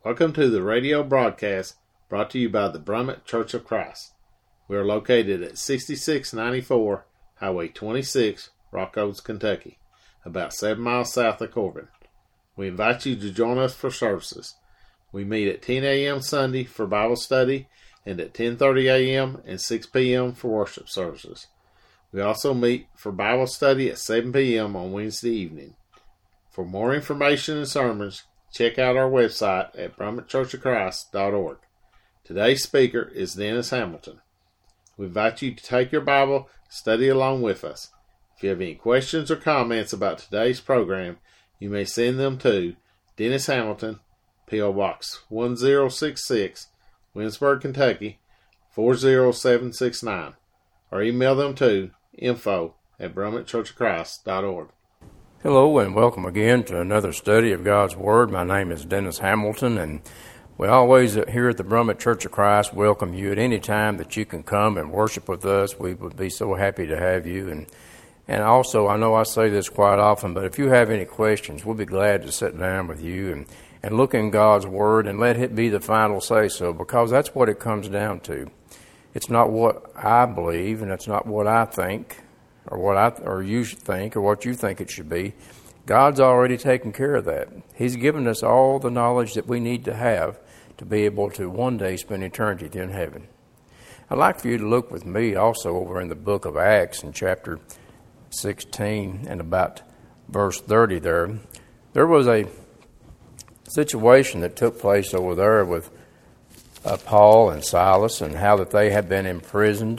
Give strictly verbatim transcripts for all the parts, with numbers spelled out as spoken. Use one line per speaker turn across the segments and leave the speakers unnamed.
Welcome to the radio broadcast brought to you by the Brummett Church of Christ. We are located at sixty-six ninety-four Highway twenty-six, Rock Oaks, Kentucky, about seven miles south of Corbin. We invite you to join us for services. We meet at ten a.m. Sunday for Bible study and at ten thirty a.m. and six p.m. for worship services. We also meet for Bible study at seven p.m. on Wednesday evening. For more information and sermons, check out our website at brummett church of christ dot org. Today's speaker is Dennis Hamilton. We invite you to take your Bible, study along with us. If you have any questions or comments about today's program, you may send them to Dennis Hamilton, P O. Box one zero six six, Winsburg, Kentucky four zero seven six nine, or email them to info at brummett church of christ dot org.
Hello and welcome again to another study of God's Word. My name is Dennis Hamilton, and we always here at the Brummett Church of Christ welcome you at any time that you can come and worship with us. We would be so happy to have you. And and also, I know I say this quite often, but if you have any questions, we'll be glad to sit down with you and, and look in God's Word and let it be the final say-so, because that's what it comes down to. It's not what I believe, and it's not what I think, or what I or you should think, or what you think it should be. God's already taken care of that. He's given us all the knowledge that we need to have to be able to one day spend eternity in heaven. I'd like for you to look with me also over in the book of Acts in chapter sixteen and about verse thirty there. There was a situation that took place over there with uh, Paul and Silas, and how that they had been imprisoned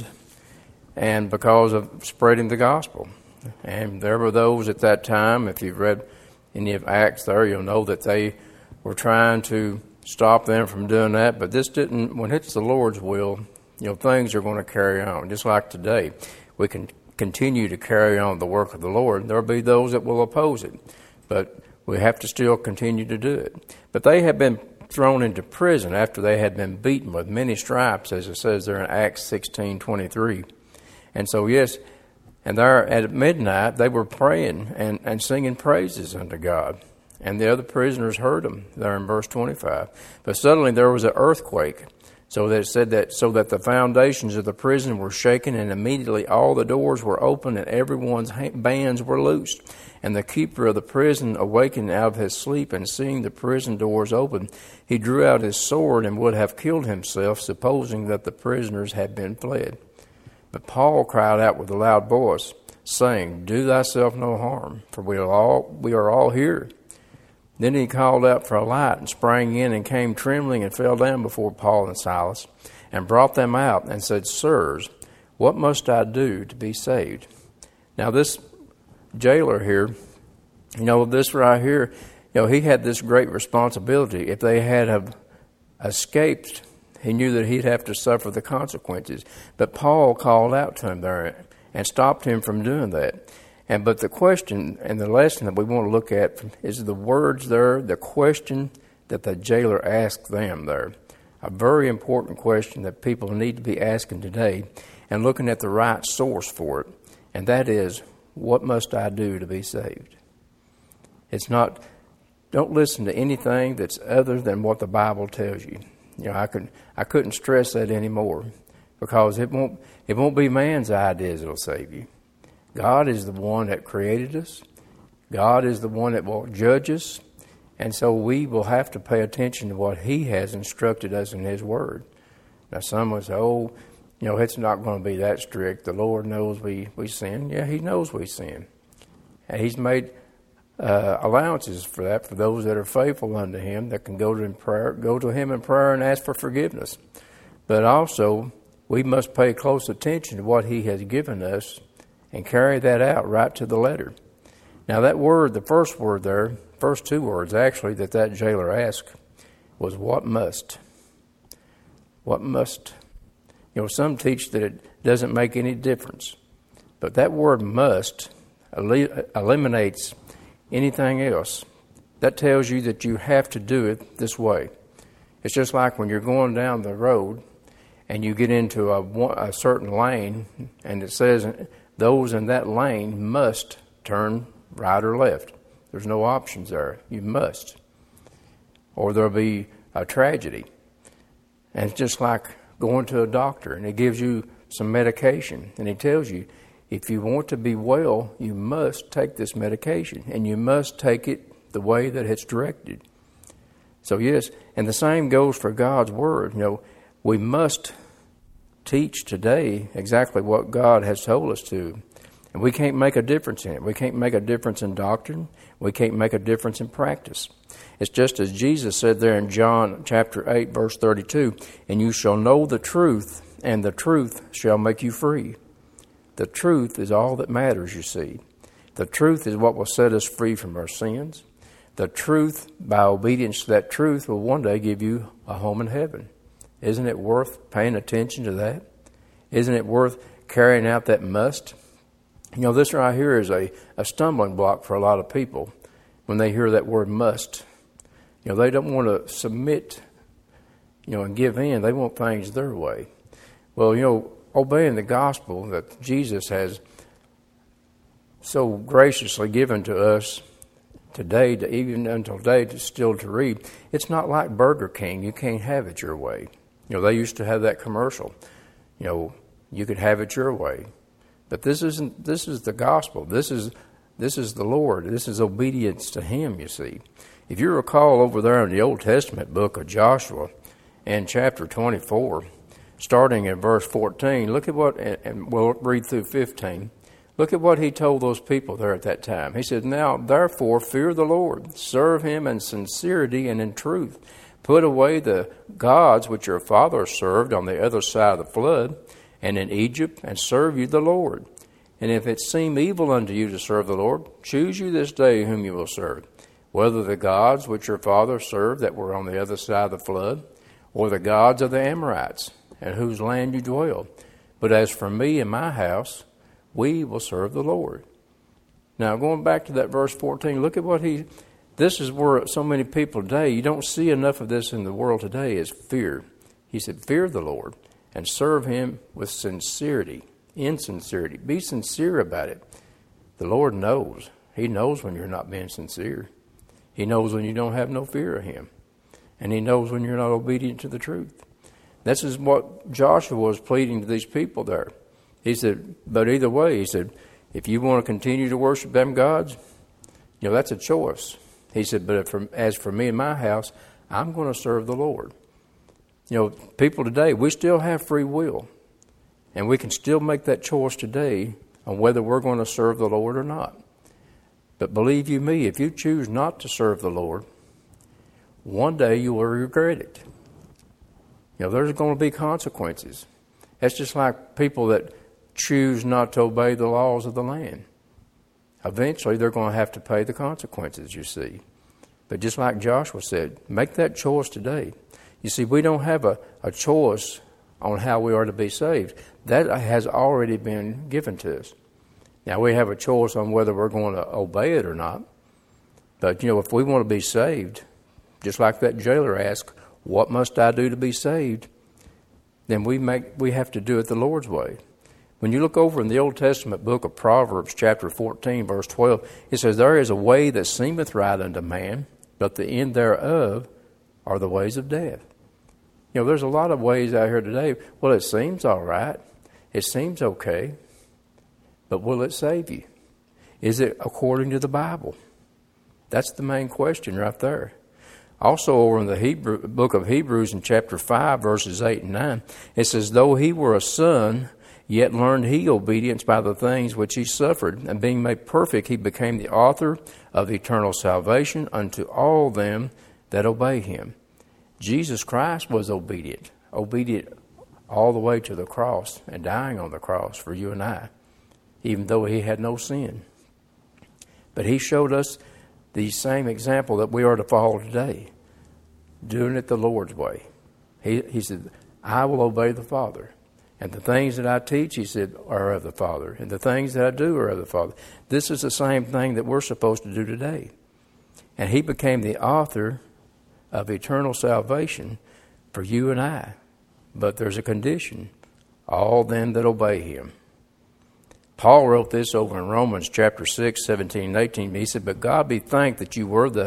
and because of spreading the gospel. And there were those at that time, if you've read any of Acts there, you'll know that they were trying to stop them from doing that. But this didn't, when it's the Lord's will, you know, things are going to carry on. Just like today, we can continue to carry on the work of the Lord. There'll be those that will oppose it, but we have to still continue to do it. But they had been thrown into prison after they had been beaten with many stripes, as it says there in Acts sixteen twenty-three. And so, yes, and there at midnight, they were praying and, and singing praises unto God. And the other prisoners heard them there in verse twenty-five. But suddenly there was an earthquake, so that it said that so that the foundations of the prison were shaken, and immediately all the doors were opened, and everyone's bands were loosed. And the keeper of the prison awakened out of his sleep, and seeing the prison doors open, he drew out his sword and would have killed himself, supposing that the prisoners had been fled. But Paul cried out with a loud voice, saying, Do thyself no harm, for we are all we are all here. Then he called out for a light, and sprang in, and came trembling, and fell down before Paul and Silas, and brought them out, and said, Sirs, what must I do to be saved? Now this jailer here, you know, this right here, you know, he had this great responsibility. If they had have escaped, he knew that he'd have to suffer the consequences. But Paul called out to him there and stopped him from doing that. And but the question and the lesson that we want to look at is the words there, the question that the jailer asked them there. A very important question that people need to be asking today, and looking at the right source for it. And that is, what must I do to be saved? It's not, don't listen to anything that's other than what the Bible tells you. You know, I could I couldn't stress that anymore, because it won't it won't be man's ideas that'll save you. God is the one that created us. God is the one that will judge us, and so we will have to pay attention to what He has instructed us in His Word. Now, some would say, "Oh, you know, it's not going to be that strict. The Lord knows we we sin." Yeah, He knows we sin, and He's made Uh, allowances for that, for those that are faithful unto Him, that can go to Him prayer, go to Him in prayer and ask for forgiveness. But also, we must pay close attention to what He has given us and carry that out right to the letter. Now, that word, the first word there, first two words actually that that jailer asked was "what must." What must? You know, some teach that it doesn't make any difference, but that word "must" eliminates anything else. That tells you that you have to do it this way. It's just like when you're going down the road and you get into a, a certain lane, and it says those in that lane must turn right or left. There's no options there. You must. Or there'll be a tragedy. And it's just like going to a doctor and he gives you some medication and he tells you, if you want to be well, you must take this medication and you must take it the way that it's directed. So yes, and the same goes for God's Word. You know, we must teach today exactly what God has told us to. And we can't make a difference in it. We can't make a difference in doctrine. We can't make a difference in practice. It's just as Jesus said there in John chapter eight, verse thirty-two, and you shall know the truth, and the truth shall make you free. The truth is all that matters, you see. The truth is what will set us free from our sins. The truth, by obedience to that truth, will one day give you a home in heaven. Isn't it worth paying attention to that? Isn't it worth carrying out that must? You know, this right here is a, a stumbling block for a lot of people when they hear that word must. You know, they don't want to submit, you know, and give in. They want things their way. Well, you know, obeying the gospel that Jesus has so graciously given to us today, to even until today, to still to read, it's not like Burger King. You can't have it your way. You know, they used to have that commercial. You know, you could have it your way. But this isn't. This is the gospel. This is this is the Lord. This is obedience to Him, you see. If you recall over there in the Old Testament book of Joshua, in chapter twenty-four, starting in verse fourteen, look at what, and we'll read through fifteen. Look at what he told those people there at that time. He said, now, therefore, fear the Lord. Serve Him in sincerity and in truth. Put away the gods which your fathers served on the other side of the flood and in Egypt, and serve you the Lord. And if it seem evil unto you to serve the Lord, choose you this day whom you will serve, whether the gods which your fathers served that were on the other side of the flood, or the gods of the Amorites, in whose land you dwell. But as for me and my house, we will serve the Lord. Now, going back to that verse fourteen, look at what he, this is where so many people today, you don't see enough of this in the world today, is fear. He said, fear the Lord and serve Him with sincerity, in sincerity. Be sincere about it. The Lord knows. He knows when you're not being sincere. He knows when you don't have no fear of Him. And He knows when you're not obedient to the truth. This is what Joshua was pleading to these people there. He said, but either way, he said, if you want to continue to worship them gods, you know, that's a choice. He said, but if for, as for me and my house, I'm going to serve the Lord. You know, people today, we still have free will. And we can still make that choice today on whether we're going to serve the Lord or not. But believe you me, if you choose not to serve the Lord, one day you will regret it. You know, there's going to be consequences. That's just like people that choose not to obey the laws of the land. Eventually, they're going to have to pay the consequences, you see. But just like Joshua said, make that choice today. You see, we don't have a, a choice on how we are to be saved. That has already been given to us. Now, we have a choice on whether we're going to obey it or not. But, you know, if we want to be saved, just like that jailer asked, what must I do to be saved? Then we make we have to do it the Lord's way. When you look over in the Old Testament book of Proverbs, chapter fourteen, verse twelve, it says, there is a way that seemeth right unto man, but the end thereof are the ways of death. You know, there's a lot of ways out here today. Well, it seems all right. It seems okay. But will it save you? Is it according to the Bible? That's the main question right there. Also over in the Hebrew, book of Hebrews in chapter five, verses eight and nine, it says, though he were a son, yet learned he obedience by the things which he suffered, and being made perfect, he became the author of eternal salvation unto all them that obey him. Jesus Christ was obedient, obedient all the way to the cross and dying on the cross for you and I, even though he had no sin. But he showed us the same example that we are to follow today, doing it the Lord's way. He, he said, I will obey the Father. And the things that I teach, he said, are of the Father. And the things that I do are of the Father. This is the same thing that we're supposed to do today. And he became the author of eternal salvation for you and I. But there's a condition. All them that obey him. Paul wrote this over in Romans chapter six, seventeen and eighteen. He said, but God be thanked that you were the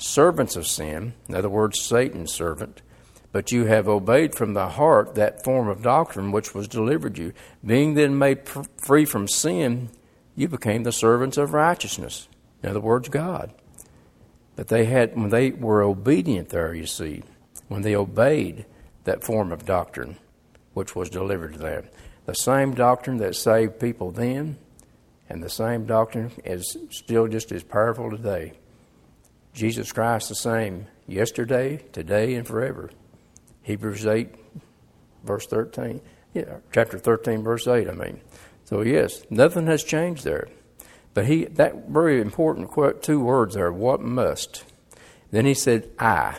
servants of sin, in other words, Satan's servant, but you have obeyed from the heart that form of doctrine which was delivered you. Being then made pr- free from sin, you became the servants of righteousness, in other words, God. But they had, when they were obedient there, you see, when they obeyed that form of doctrine which was delivered to them, the same doctrine that saved people then, and the same doctrine is still just as powerful today. Jesus Christ the same yesterday, today, and forever. Hebrews eight, verse thirteen. Yeah, chapter thirteen, verse eight, I mean. So yes, nothing has changed there. But he, that very important quote, two words there, what must. Then he said, I.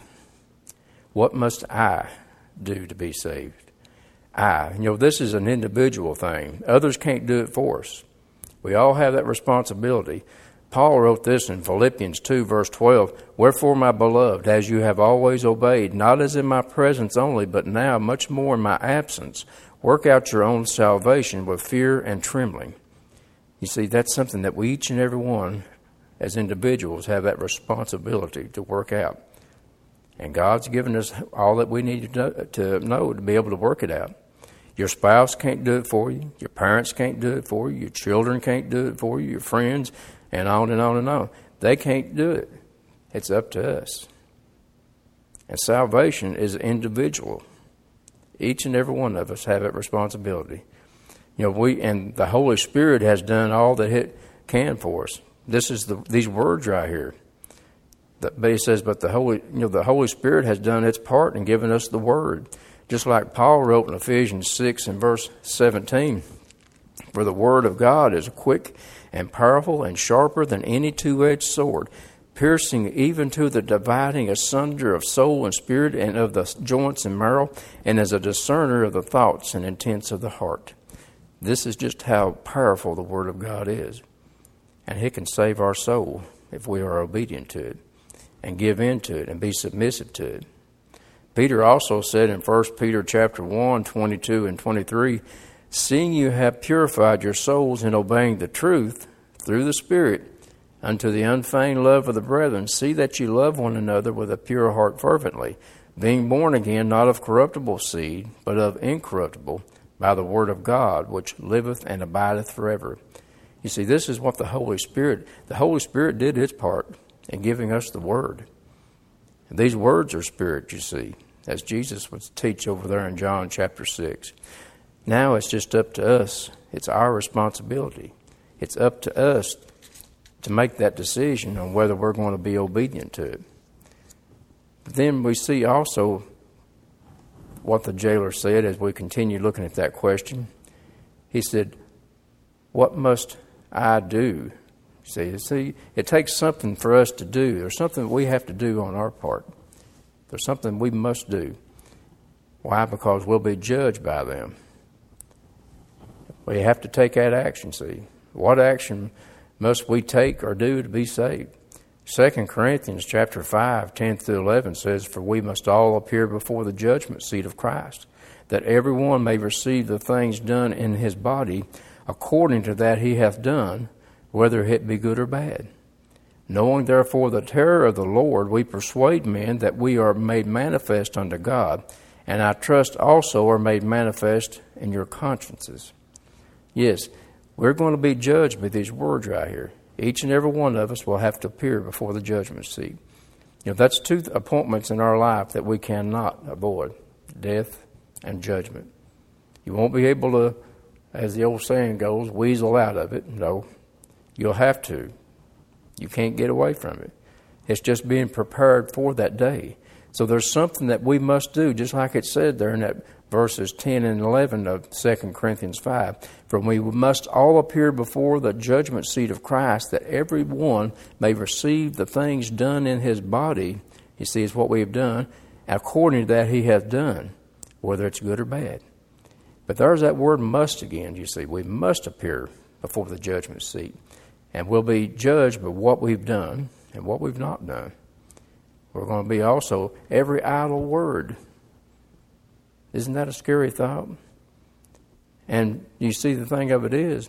What must I do to be saved? I. You know, this is an individual thing. Others can't do it for us. We all have that responsibility. Paul wrote this in Philippians two, verse twelve, Wherefore, my beloved, as you have always obeyed, not as in my presence only, but now much more in my absence, work out your own salvation with fear and trembling. You see, that's something that we each and every one, as individuals, have that responsibility to work out. And God's given us all that we need to know to be able to work it out. Your spouse can't do it for you. Your parents can't do it for you. Your children can't do it for you. Your friends, and on and on and on. They can't do it. It's up to us. And salvation is individual. Each and every one of us have that responsibility. You know, we and the Holy Spirit has done all that it can for us. This is the these words right here. But he says, but the Holy, you know, the Holy Spirit has done its part in giving us the Word. Just like Paul wrote in Ephesians six and verse seventeen, for the Word of God is quick and powerful and sharper than any two-edged sword, piercing even to the dividing asunder of soul and spirit and of the joints and marrow, and is a discerner of the thoughts and intents of the heart. This is just how powerful the Word of God is. And it can save our soul if we are obedient to it and give in to it and be submissive to it. Peter also said in First Peter chapter one, twenty-two and twenty-three, seeing you have purified your souls in obeying the truth through the Spirit unto the unfeigned love of the brethren, see that you love one another with a pure heart fervently, being born again not of corruptible seed, but of incorruptible, by the word of God, which liveth and abideth forever. You see, this is what the Holy Spirit, the Holy Spirit did its part in giving us the Word. And these words are spirit, you see, as Jesus would teach over there in John chapter six. Now it's just up to us. It's our responsibility. It's up to us to make that decision on whether we're going to be obedient to it. But then we see also what the jailer said as we continue looking at that question. He said, what must I do? See, see, it takes something for us to do. There's something we have to do on our part. There's something we must do. Why? Because we'll be judged by them. We have to take that action, see. What action must we take or do to be saved? Second Corinthians chapter five, ten through eleven says, for we must all appear before the judgment seat of Christ, that every one may receive the things done in his body according to that he hath done, whether it be good or bad. Knowing therefore the terror of the Lord, we persuade men that we are made manifest unto God, and I trust also are made manifest in your consciences. Yes, we're going to be judged by these words right here. Each and every one of us will have to appear before the judgment seat. You know, that's two appointments in our life that we cannot avoid, death and judgment. You won't be able to, as the old saying goes, weasel out of it. No, you'll have to. You can't get away from it. It's just being prepared for that day. So there's something that we must do, just like it said there in that verses ten and eleven of Second Corinthians five. For we must all appear before the judgment seat of Christ, that every one may receive the things done in his body, you see, is what we have done, according to that he hath done, whether it's good or bad. But there's that word must again, you see. We must appear before the judgment seat. And we'll be judged by what we've done and what we've not done. We're going to be also every idle word. Isn't that a scary thought? And you see, the thing of it is,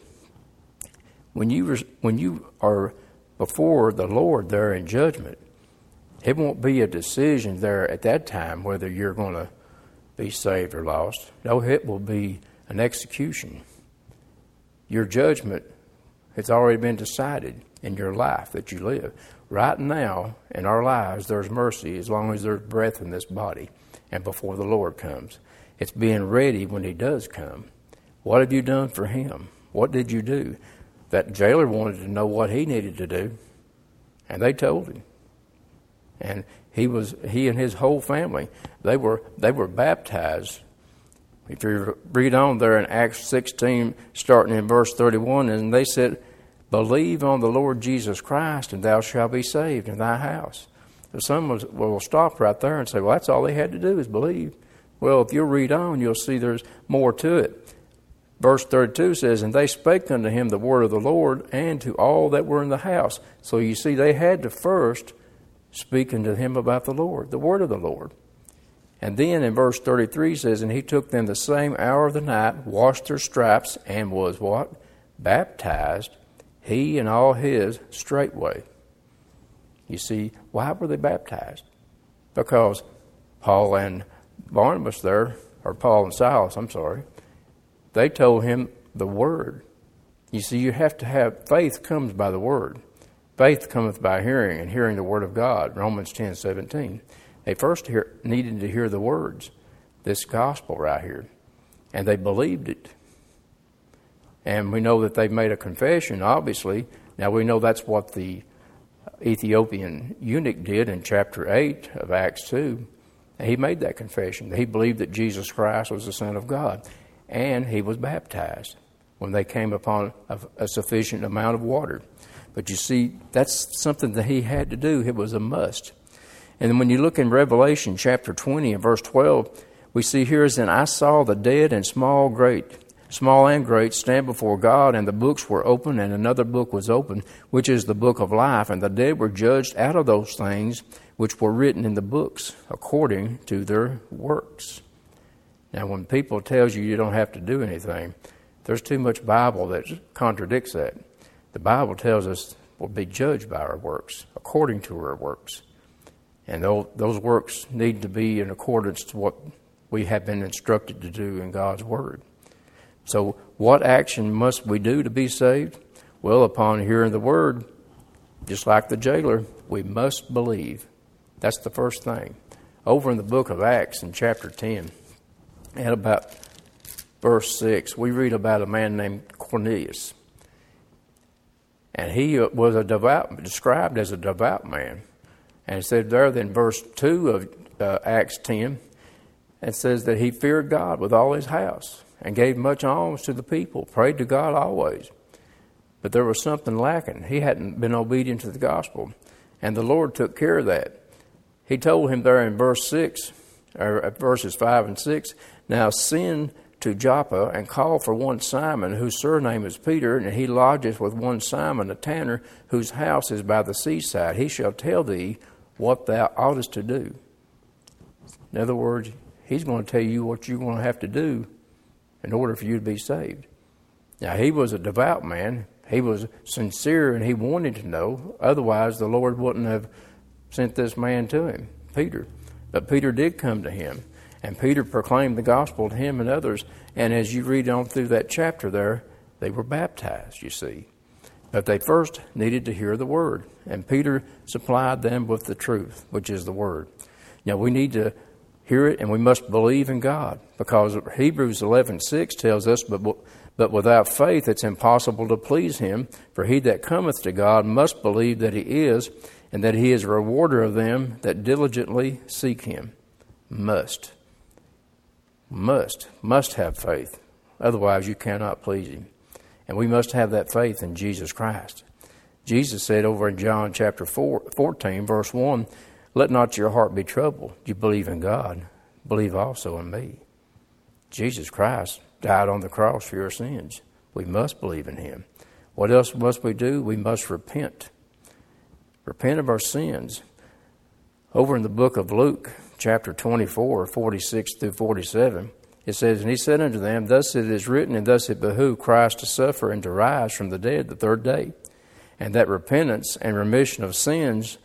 when you when you are before the Lord there in judgment, It won't be a decision there at that time whether you're going to be saved or lost. No, it will be an execution. Your judgment has already been decided in your life that you live. Right now, in our lives, there's mercy as long as there's breath in this body and before the Lord comes. It's being ready when He does come. What have you done for Him? What did you do? That jailer wanted to know what he needed to do, and they told him. And he was he and his whole family, they were they were baptized. If you read on there in Acts sixteen, starting in verse thirty-one, and they said, "Believe on the Lord Jesus Christ, and thou shalt be saved in thy house." So some will, will stop right there and say, "Well, that's all they had to do is believe." Well, if you'll read on, you'll see there's more to it. Verse thirty-two says, "And they spake unto him the word of the Lord, and to all that were in the house." So you see, they had to first speak unto him about the Lord, the word of the Lord. And then in verse thirty-three says, "And he took them the same hour of the night, washed their stripes, and was" what? "Baptized, he and all his straightway." You see, why were they baptized? Because Paul and Barnabas there, or Paul and Silas, I'm sorry, they told him the word. You see, you have to have, faith comes by the word. Faith cometh by hearing, and hearing the word of God, Romans ten seventeen. They first hear, needed to hear the words, this gospel right here, and they believed it. And we know that they made a confession, obviously. Now we know that's what the Ethiopian eunuch did in chapter eight of Acts two. He made that confession. He believed that Jesus Christ was the Son of God. And he was baptized when they came upon a, a sufficient amount of water. But you see, that's something that he had to do. It was a must. And then when you look in Revelation chapter twenty and verse twelve, we see here is, "And I saw the dead and small, great, small and great stand before God, and the books were open, and another book was open, which is the book of life. And the dead were judged out of those things which were written in the books, according to their works." Now, when people tells you you don't have to do anything, there's too much Bible that contradicts that. The Bible tells us we'll be judged by our works, according to our works. And those works need to be in accordance to what we have been instructed to do in God's Word. So what action must we do to be saved? Well, upon hearing the Word, just like the jailer, we must believe. That's the first thing. Over in the book of Acts in chapter ten, and about verse six, we read about a man named Cornelius. And he was a devout, described as a devout man. And it said there in verse two of uh, Acts ten, it says that he feared God with all his house and gave much alms to the people, prayed to God always. But there was something lacking. He hadn't been obedient to the gospel. And the Lord took care of that. He told him there in verse six, or verses five and six, "Now send to Joppa and call for one Simon, whose surname is Peter, and he lodgeth with one Simon, a tanner, whose house is by the seaside. He shall tell thee what thou oughtest to do." In other words, he's going to tell you what you're going to have to do in order for you to be saved. Now, he was a devout man. He was sincere, and he wanted to know. Otherwise, the Lord wouldn't have sent this man to him, Peter. But Peter did come to him, and Peter proclaimed the gospel to him and others. And as you read on through that chapter there, they were baptized, you see. But they first needed to hear the word, and Peter supplied them with the truth, which is the word. Now, we need to hear it, and we must believe in God, because Hebrews eleven six tells us, but, but without faith it's impossible to please him, for he that cometh to God must believe that he is, and that he is a rewarder of them that diligently seek him. Must. Must. Must have faith. Otherwise you cannot please him. And we must have that faith in Jesus Christ. Jesus said over in John chapter four, fourteen, verse one, "Let not your heart be troubled. You believe in God. Believe also in me." Jesus Christ died on the cross for your sins. We must believe in him. What else must we do? We must repent. Repent of our sins. Over in the book of Luke, chapter twenty-four, forty-six through forty-seven, it says, "And he said unto them, Thus it is written, and thus it behooved Christ to suffer and to rise from the dead the third day, and that repentance and remission of sins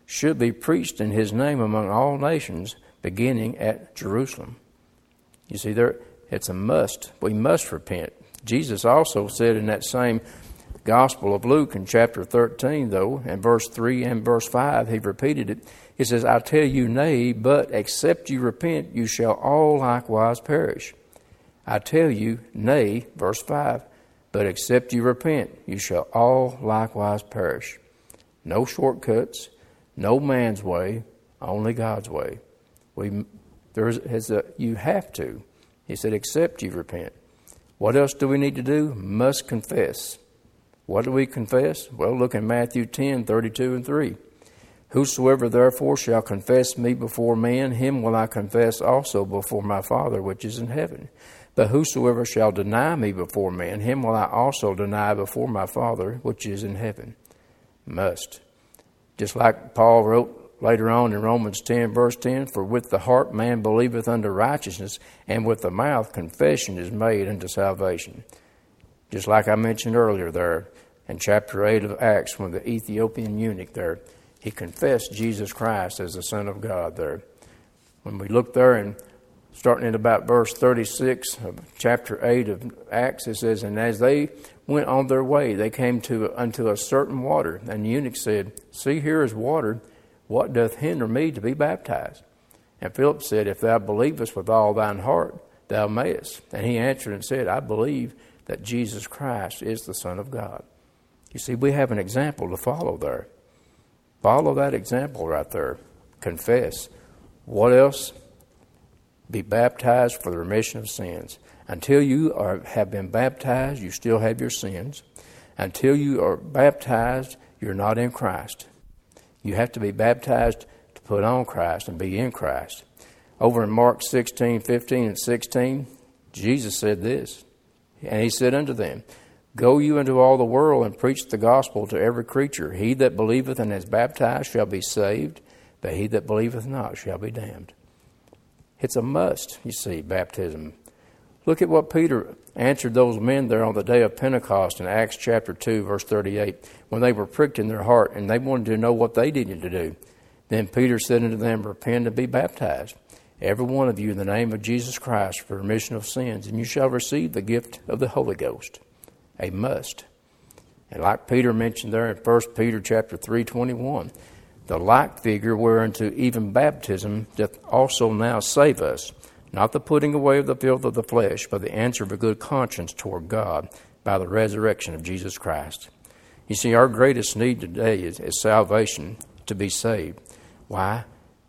should be preached in his name among all nations, beginning at Jerusalem. You see, there it's a must. We must repent. Jesus also said in that same Gospel of Luke in chapter thirteen, though, in verse three and verse five, he repeated it. He says, I tell you, nay, but except you repent, you shall all likewise perish. I tell you, nay, verse five, but except you repent, you shall all likewise perish. No shortcuts, no man's way, only God's way. We there is a you have to. He said, except you repent. What else do we need to do? Must confess. What do we confess? Well, look in Matthew ten, thirty-two and three. Whosoever therefore shall confess me before men, him will I confess also before my Father which is in heaven. But whosoever shall deny me before men, him will I also deny before my Father which is in heaven. Must. Just like Paul wrote later on in Romans ten, verse ten, for with the heart man believeth unto righteousness, and with the mouth confession is made unto salvation. Just like I mentioned earlier there in chapter eight of Acts, when the Ethiopian eunuch there, he confessed Jesus Christ as the Son of God there. When we look there and starting at about verse thirty-six of chapter eight of Acts, it says, and as they went on their way, they came to unto a certain water. And the eunuch said, see, here is water. What doth hinder me to be baptized? And Philip said, if thou believest with all thine heart, thou mayest. And he answered and said, I believe that Jesus Christ is the Son of God. You see, we have an example to follow there. Follow that example right there. Confess. What else? Be baptized for the remission of sins. Until you are, have been baptized, you still have your sins. Until you are baptized, you're not in Christ. You have to be baptized to put on Christ and be in Christ. Over in Mark sixteen, fifteen, and sixteen, Jesus said this, and he said unto them, go you into all the world and preach the gospel to every creature. He that believeth and is baptized shall be saved, but he that believeth not shall be damned. It's a must, you see, baptism. Look at what Peter answered those men there on the day of Pentecost in Acts chapter two, verse thirty-eight, when they were pricked in their heart and they wanted to know what they needed to do. Then Peter said unto them, repent and be baptized, every one of you, in the name of Jesus Christ, for remission of sins, and you shall receive the gift of the Holy Ghost. A must. And like Peter mentioned there in First Peter chapter three, twenty-one, the like figure whereunto even baptism doth also now save us, not the putting away of the filth of the flesh, but the answer of a good conscience toward God by the resurrection of Jesus Christ. You see, our greatest need today is, is salvation, to be saved. Why?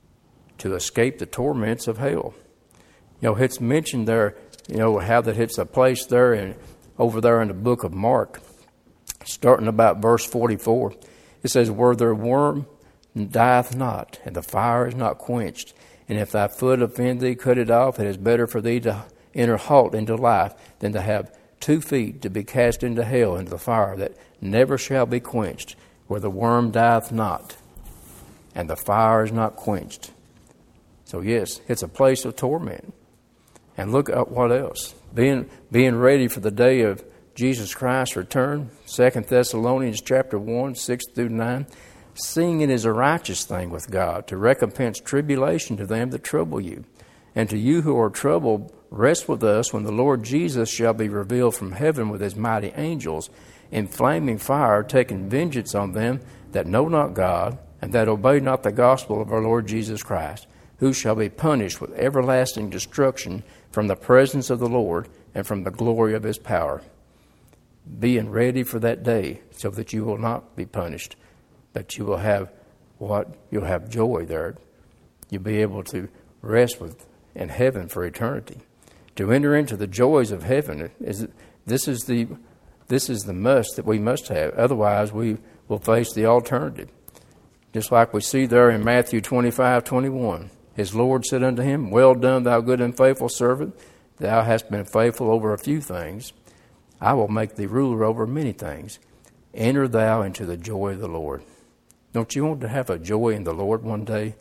To escape the torments of hell. You know, it's mentioned there, you know, how that it's a place there in over there in the book of Mark, starting about verse forty-four. It says, where their worm dieth not, and the fire is not quenched, and if thy foot offend thee, cut it off. It is better for thee to enter halt into life than to have two feet to be cast into hell, into the fire that never shall be quenched, where the worm dieth not, and the fire is not quenched. So yes, it's a place of torment. And look at what else. Being being ready for the day of Jesus Christ's return, Second Thessalonians chapter one, six through nine, seeing it is a righteous thing with God to recompense tribulation to them that trouble you. And to you who are troubled, rest with us when the Lord Jesus shall be revealed from heaven with his mighty angels, in flaming fire, taking vengeance on them that know not God, and that obey not the gospel of our Lord Jesus Christ, who shall be punished with everlasting destruction from the presence of the Lord and from the glory of his power. Being ready for that day so that you will not be punished, but you will have what? You'll have joy there. You'll be able to rest with in heaven for eternity. To enter into the joys of heaven, is this is the this is the must that we must have. Otherwise, we will face the alternative. Just like we see there in Matthew twenty-five, twenty-one. His Lord said unto him, well done, thou good and faithful servant. Thou hast been faithful over a few things. I will make thee ruler over many things. Enter thou into the joy of the Lord. Don't you want to have a joy in the Lord one day?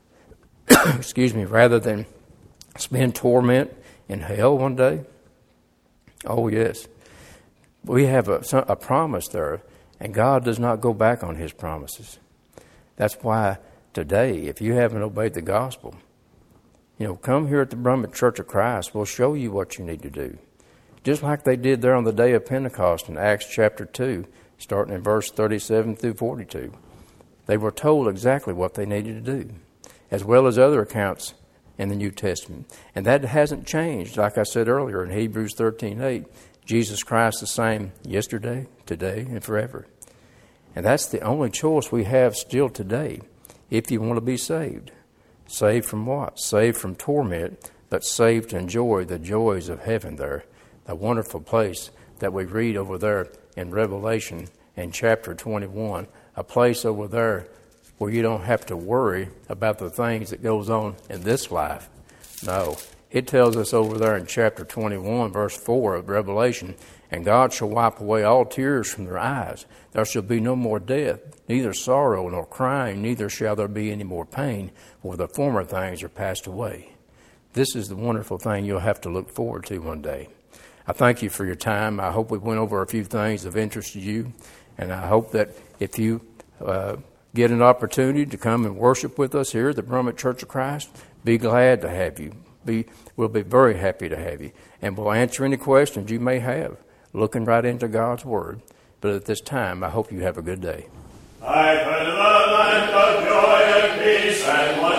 Excuse me, rather than spend torment in hell one day? Oh, yes. We have a, a promise there, and God does not go back on his promises. That's why today, if you haven't obeyed the gospel, you know, come here at the Brummett Church of Christ. We'll show you what you need to do. Just like they did there on the day of Pentecost in Acts chapter two, starting in verse thirty-seven through forty-two. They were told exactly what they needed to do, as well as other accounts in the New Testament. And that hasn't changed. Like I said earlier in Hebrews thirteen eight, Jesus Christ the same yesterday, today, and forever. And that's the only choice we have still today if you want to be saved. Saved from what? Saved from torment, but saved to enjoy the joys of heaven there, the wonderful place that we read over there in Revelation in chapter twenty-one, a place over there where you don't have to worry about the things that goes on in this life. No, it tells us over there in chapter twenty-one, verse four of Revelation, and God shall wipe away all tears from their eyes. There shall be no more death, neither sorrow nor crying, neither shall there be any more pain, for the former things are passed away. This is the wonderful thing you'll have to look forward to one day. I thank you for your time. I hope we went over a few things of interest to you, and I hope that if you uh, get an opportunity to come and worship with us here at the Brummett Church of Christ, be glad to have you. Be, we'll be very happy to have you, and we'll answer any questions you may have, looking right into God's Word. But at this time, I hope you have a good day.
I put the land of joy and peace and